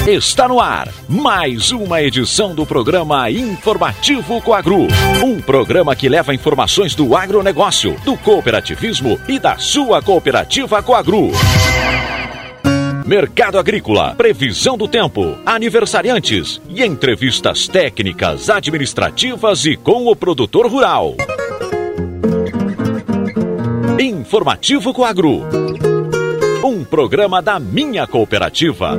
Está no ar mais uma edição do programa Informativo Coagro. Um programa que leva informações do agronegócio, do cooperativismo e da sua cooperativa Coagro. Mercado agrícola, previsão do tempo, aniversariantes e entrevistas técnicas, administrativas e com o produtor rural. Informativo Coagro. Um programa da minha cooperativa.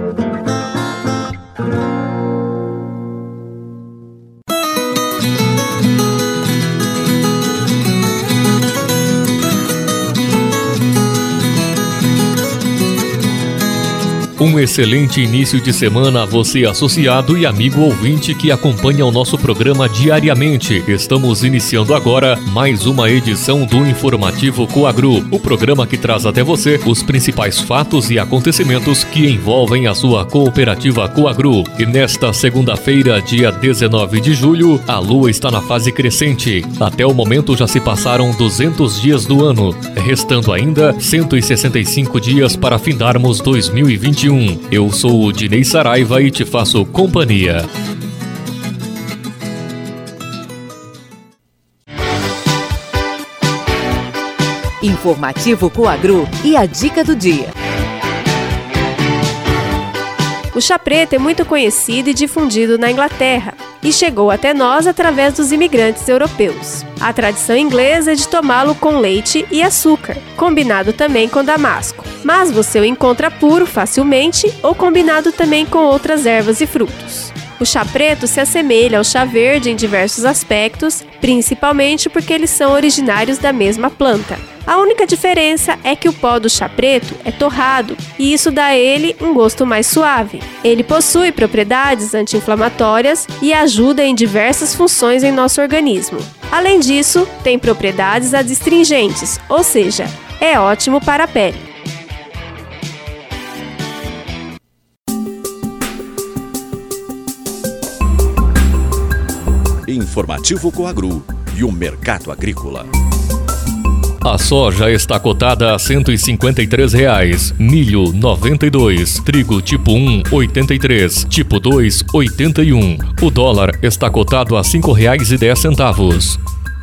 Um excelente início de semana a você, associado e amigo ouvinte que acompanha o nosso programa diariamente. Estamos iniciando agora mais uma edição do Informativo Coagro, o programa que traz até você os principais fatos e acontecimentos que envolvem a sua cooperativa Coagro. E nesta segunda-feira, dia 19 de julho, a lua está na fase crescente. Até o momento já se passaram 200 dias do ano, restando ainda 165 dias para findarmos 2021. Eu sou o Dinei Saraiva e te faço companhia. Informativo Coagro e a dica do dia. O chá preto é muito conhecido e difundido na Inglaterra e chegou até nós através dos imigrantes europeus. A tradição inglesa é de tomá-lo com leite e açúcar, combinado também com damasco. Mas você o encontra puro facilmente ou combinado também com outras ervas e frutos. O chá preto se assemelha ao chá verde em diversos aspectos, principalmente porque eles são originários da mesma planta. A única diferença é que o pó do chá preto é torrado e isso dá a ele um gosto mais suave. Ele possui propriedades anti-inflamatórias e ajuda em diversas funções em nosso organismo. Além disso, tem propriedades adstringentes, ou seja, é ótimo para a pele. Informativo Coagro e o mercado agrícola. A soja está cotada a R$ 153, milho 92, trigo tipo 1, 83, tipo 2, 81. O dólar está cotado a R$ 5,10.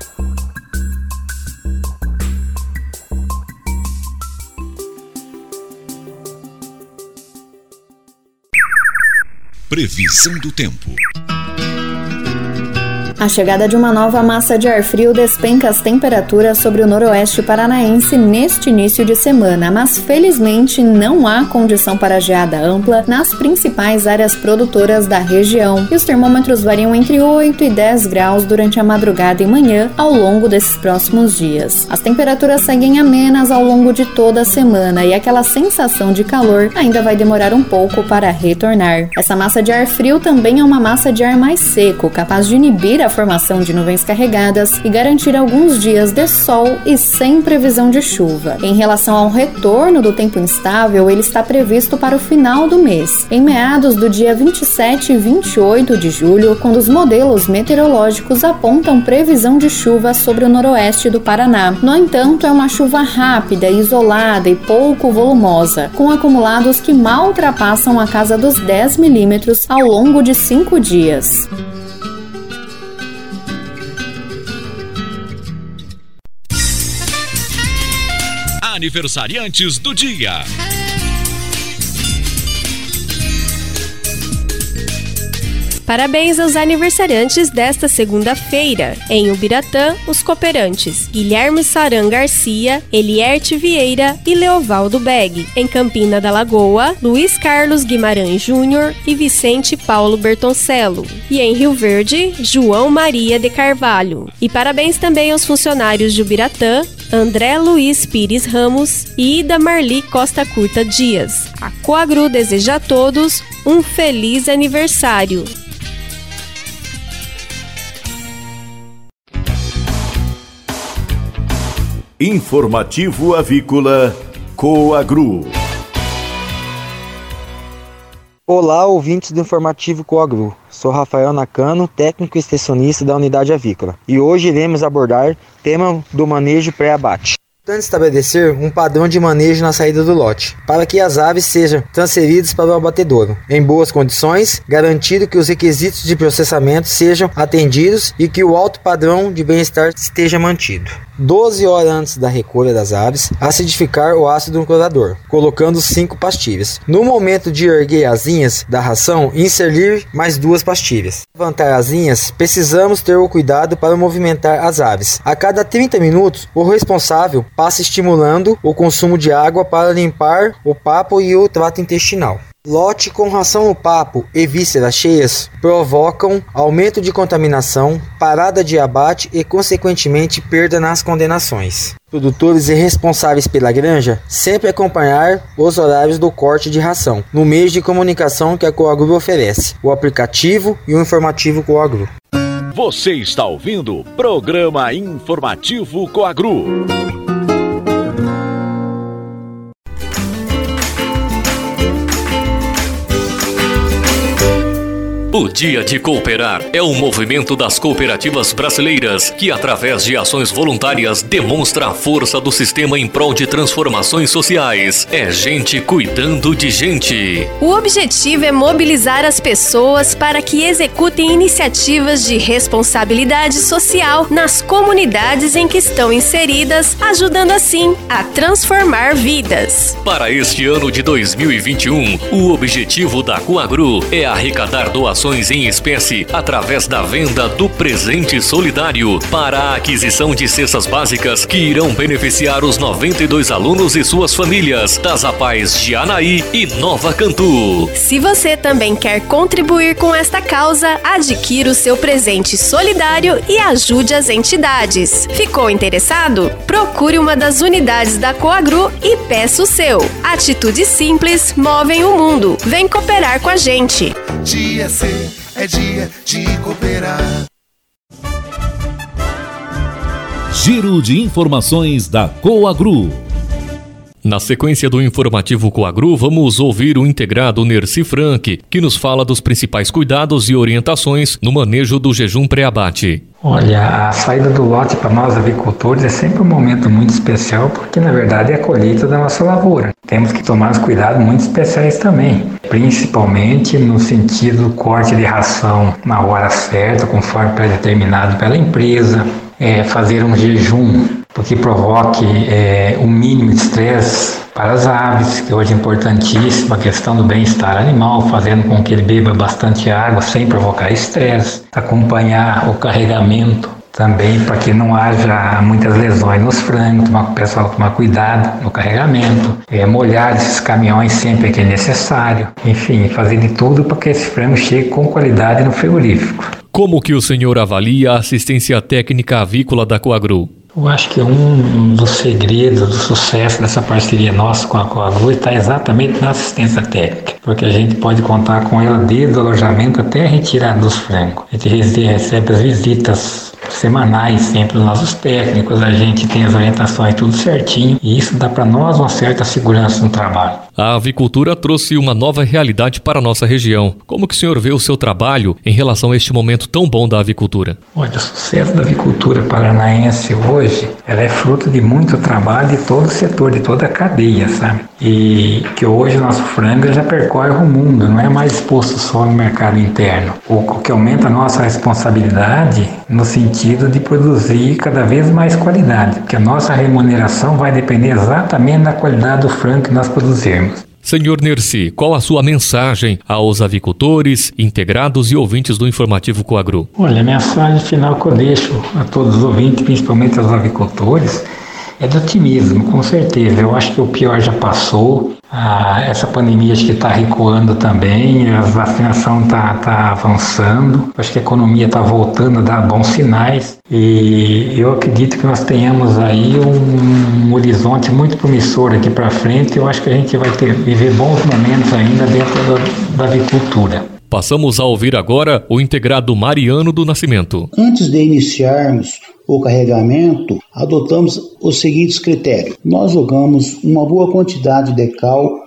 Previsão do tempo. A chegada de uma nova massa de ar frio despenca as temperaturas sobre o noroeste paranaense neste início de semana, mas felizmente não há condição para geada ampla nas principais áreas produtoras da região, e os termômetros variam entre 8 e 10 graus durante a madrugada e manhã ao longo desses próximos dias. As temperaturas seguem amenas ao longo de toda a semana e aquela sensação de calor ainda vai demorar um pouco para retornar. Essa massa de ar frio também é uma massa de ar mais seco, capaz de inibir a formação de nuvens carregadas e garantir alguns dias de sol e sem previsão de chuva. Em relação ao retorno do tempo instável, ele está previsto para o final do mês, em meados do dia 27 e 28 de julho, quando os modelos meteorológicos apontam previsão de chuva sobre o noroeste do Paraná. No entanto, é uma chuva rápida, isolada e pouco volumosa, com acumulados que mal ultrapassam a casa dos 10 milímetros ao longo de 5 dias. Aniversariantes do dia. Parabéns aos aniversariantes desta segunda-feira. Em Ubiratã, os cooperantes Guilherme Saran Garcia, Elierte Vieira e Leovaldo Beg. Em Campina da Lagoa, Luiz Carlos Guimarães Júnior e Vicente Paulo Bertoncello. E em Rio Verde, João Maria de Carvalho. E parabéns também aos funcionários de Ubiratã, André Luiz Pires Ramos e Ida Marli Costa Curta Dias. A Coagro deseja a todos um feliz aniversário. Informativo Avícola Coagro. Olá, ouvintes do Informativo Coagro. Sou Rafael Nakano, técnico extensionista da Unidade Avícola. E hoje iremos abordar o tema do manejo pré-abate. Importante estabelecer um padrão de manejo na saída do lote, para que as aves sejam transferidas para o abatedouro em boas condições, garantindo que os requisitos de processamento sejam atendidos e que o alto padrão de bem-estar esteja mantido. 12 horas antes da recolha das aves, acidificar o ácido no clorador, colocando 5 pastilhas. No momento de erguer as linhas da ração, inserir mais 2 pastilhas. Para levantar as linhas, precisamos ter o cuidado para movimentar as aves. A cada 30 minutos, o responsável passa estimulando o consumo de água para limpar o papo e o trato intestinal. Lote com ração no papo e vísceras cheias provocam aumento de contaminação, parada de abate e, consequentemente, perda nas condenações. Produtores e responsáveis pela granja sempre acompanhar os horários do corte de ração no meio de comunicação que a Coagru oferece, o aplicativo e o informativo Coagru. Você está ouvindo o programa Informativo Coagru. O Dia de Cooperar é um movimento das cooperativas brasileiras que, através de ações voluntárias, demonstra a força do sistema em prol de transformações sociais. É gente cuidando de gente. O objetivo é mobilizar as pessoas para que executem iniciativas de responsabilidade social nas comunidades em que estão inseridas, ajudando assim a transformar vidas. Para este ano de 2021, o objetivo da Coagru é arrecadar doações em espécie através da venda do presente solidário para a aquisição de cestas básicas que irão beneficiar os 92 alunos e suas famílias das APAES de Anaí e Nova Cantu. Se você também quer contribuir com esta causa, adquira o seu presente solidário e ajude as entidades. Ficou interessado? Procure uma das unidades da Coagru e peça o seu. Atitudes simples movem o mundo. Vem cooperar com a gente. Dia C é dia de cooperar. Giro de informações da Coagru. Na sequência do informativo Coagru, vamos ouvir o integrado Nerci Franck, que nos fala dos principais cuidados e orientações no manejo do jejum pré-abate. Olha, a saída do lote para nós avicultores é sempre um momento muito especial, porque na verdade é a colheita da nossa lavoura. Temos que tomar os cuidados muito especiais também, principalmente no sentido do corte de ração na hora certa, conforme pré-determinado pela empresa, fazer um jejum porque provoque o mínimo de estresse para as aves, que hoje é importantíssima a questão do bem-estar animal, fazendo com que ele beba bastante água sem provocar estresse, acompanhar o carregamento também para que não haja muitas lesões nos frangos, o pessoal tomar cuidado no carregamento, molhar esses caminhões sempre que é necessário, enfim, fazer de tudo para que esse frango chegue com qualidade no frigorífico. Como que o senhor avalia a assistência técnica avícola da Coagru? Eu acho que um dos segredos do sucesso dessa parceria nossa com a Coagru está exatamente na assistência técnica, porque a gente pode contar com ela desde o alojamento até a retirada dos frangos. A gente recebe as visitas semanais sempre dos nossos técnicos, a gente tem as orientações tudo certinho e isso dá para nós uma certa segurança no trabalho. A avicultura trouxe uma nova realidade para a nossa região. Como que o senhor vê o seu trabalho em relação a este momento tão bom da avicultura? Olha, o sucesso da avicultura paranaense hoje, ela é fruto de muito trabalho de todo o setor, de toda a cadeia, sabe? E que hoje o nosso frango já percorre o mundo, não é mais exposto só no mercado interno. O que aumenta a nossa responsabilidade no sentido de produzir cada vez mais qualidade, porque a nossa remuneração vai depender exatamente da qualidade do frango que nós produzirmos. Senhor Nerci, qual a sua mensagem aos avicultores, integrados e ouvintes do Informativo Coagru? Olha, a mensagem final que eu deixo a todos os ouvintes, principalmente aos avicultores, é de otimismo, com certeza. Eu acho que o pior já passou. Essa pandemia acho que está recuando também, a vacinação está avançando, acho que a economia está voltando a dar bons sinais e eu acredito que nós tenhamos aí um horizonte muito promissor aqui para frente. Eu acho que a gente vai viver bons momentos ainda dentro da avicultura. Passamos a ouvir agora o integrado Mariano do Nascimento. Antes de iniciarmos o carregamento, adotamos os seguintes critérios. Nós jogamos uma boa quantidade de cal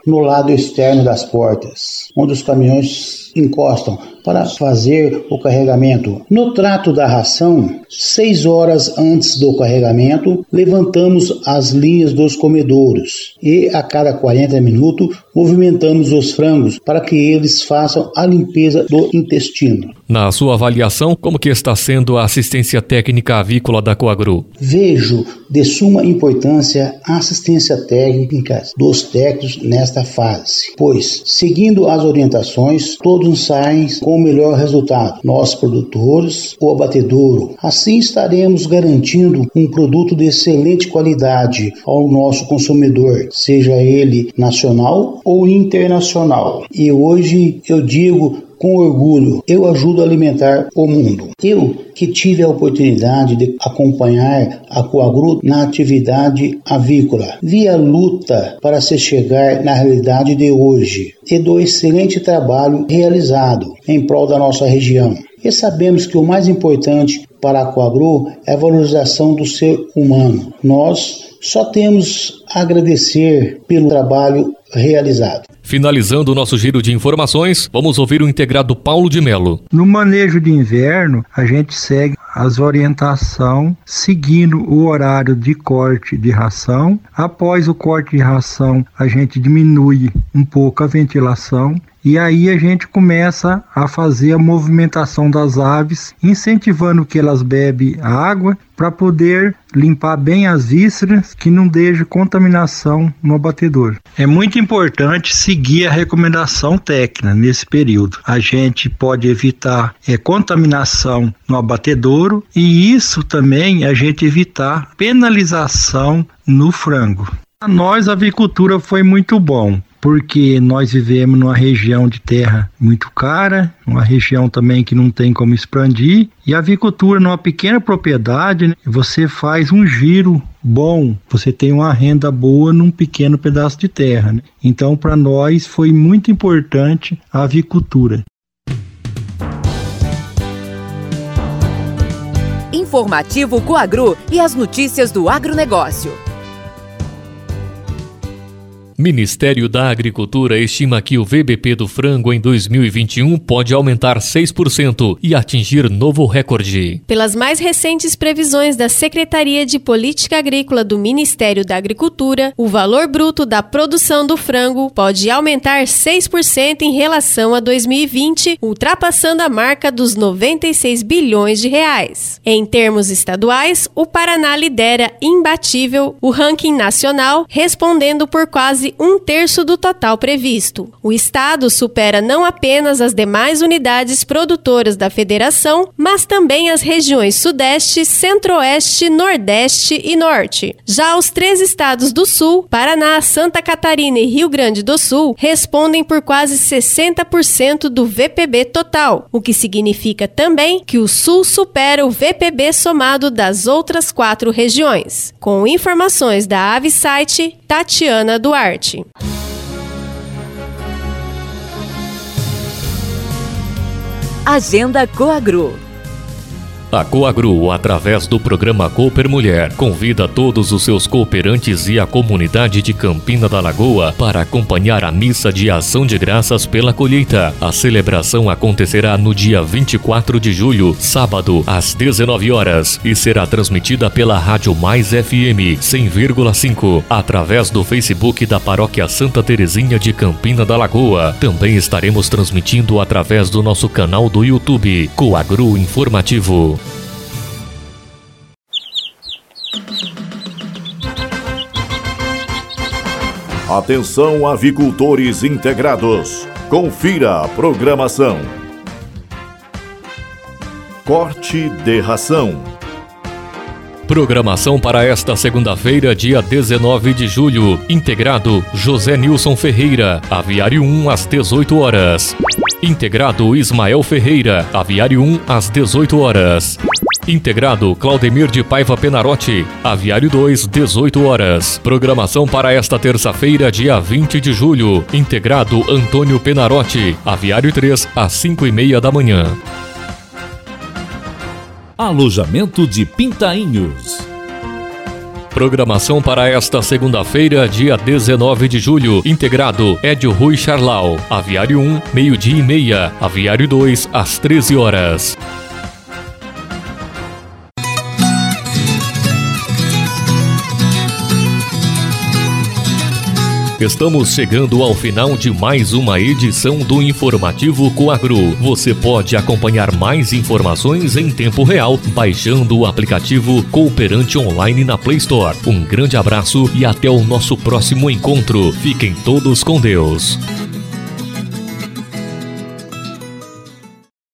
no lado externo das portas, onde os caminhões encostam para fazer o carregamento. No trato da ração, 6 horas antes do carregamento, levantamos as linhas dos comedouros e a cada 40 minutos movimentamos os frangos para que eles façam a limpeza do intestino. Na sua avaliação, como que está sendo a assistência técnica avícola da Coagro? Vejo de suma importância a assistência técnica dos técnicos nesta fase, pois, seguindo as orientações, todos saem com o melhor resultado. Nós, produtores, o abatedouro. Assim estaremos garantindo um produto de excelente qualidade ao nosso consumidor, seja ele nacional ou internacional. E hoje eu digo com orgulho, eu ajudo a alimentar o mundo. Eu que tive a oportunidade de acompanhar a Coagro na atividade avícola, vi a luta para se chegar na realidade de hoje e do excelente trabalho realizado em prol da nossa região. E sabemos que o mais importante para a Coagro é a valorização do ser humano. Nós só temos a agradecer pelo trabalho realizado. Finalizando o nosso giro de informações, vamos ouvir o integrado Paulo de Melo. No manejo de inverno, a gente segue as orientações seguindo o horário de corte de ração. Após o corte de ração, a gente diminui um pouco a ventilação. E aí a gente começa a fazer a movimentação das aves, incentivando que elas bebem água para poder limpar bem as vísceras, que não deixe contaminação no abatedouro. É muito importante seguir a recomendação técnica nesse período. A gente pode evitar contaminação no abatedouro e isso também a gente evitar penalização no frango. Para nós a avicultura foi muito bom, porque nós vivemos numa região de terra muito cara, uma região também que não tem como expandir, e a avicultura numa pequena propriedade, né, você faz um giro bom, você tem uma renda boa num pequeno pedaço de terra, né? Então para nós foi muito importante a avicultura. Informativo Coagro e as notícias do agronegócio. Ministério da Agricultura estima que o VBP do frango em 2021 pode aumentar 6% e atingir novo recorde. Pelas mais recentes previsões da Secretaria de Política Agrícola do Ministério da Agricultura, o valor bruto da produção do frango pode aumentar 6% em relação a 2020, ultrapassando a marca dos 96 bilhões de reais. Em termos estaduais, o Paraná lidera imbatível o ranking nacional, respondendo por quase 1/3 do total previsto. O estado supera não apenas as demais unidades produtoras da federação, mas também as regiões Sudeste, Centro-Oeste, Nordeste e Norte. Já os 3 estados do Sul, Paraná, Santa Catarina e Rio Grande do Sul, respondem por quase 60% do VPB total, o que significa também que o Sul supera o VPB somado das outras 4 regiões. Com informações da Avisite, Tatiana Duarte. Agenda Coagro. A Coagro, através do programa Cooper Mulher, convida todos os seus cooperantes e a comunidade de Campina da Lagoa para acompanhar a missa de ação de graças pela colheita. A celebração acontecerá no dia 24 de julho, sábado, às 19 horas, e será transmitida pela Rádio Mais FM 100,5, através do Facebook da Paróquia Santa Terezinha de Campina da Lagoa. Também estaremos transmitindo através do nosso canal do YouTube, Coagro Informativo. Atenção, avicultores integrados. Confira a programação. Corte de ração. Programação para esta segunda-feira, dia 19 de julho. Integrado José Nilson Ferreira, Aviário 1 às 18 horas. Integrado Ismael Ferreira, Aviário 1 às 18 horas. Integrado Claudemir de Paiva Penarotti, Aviário 2, 18 horas. Programação para esta terça-feira, dia 20 de julho. Integrado Antônio Penarotti, Aviário 3, às 5:30 da manhã. Alojamento de Pintainhos. Programação para esta segunda-feira, dia 19 de julho. Integrado Edio Rui Charlau. Aviário 1, 12h30. Aviário 2, às 13 horas. Estamos chegando ao final de mais uma edição do Informativo Coagro. Você pode acompanhar mais informações em tempo real baixando o aplicativo Cooperante Online na Play Store. Um grande abraço e até o nosso próximo encontro. Fiquem todos com Deus.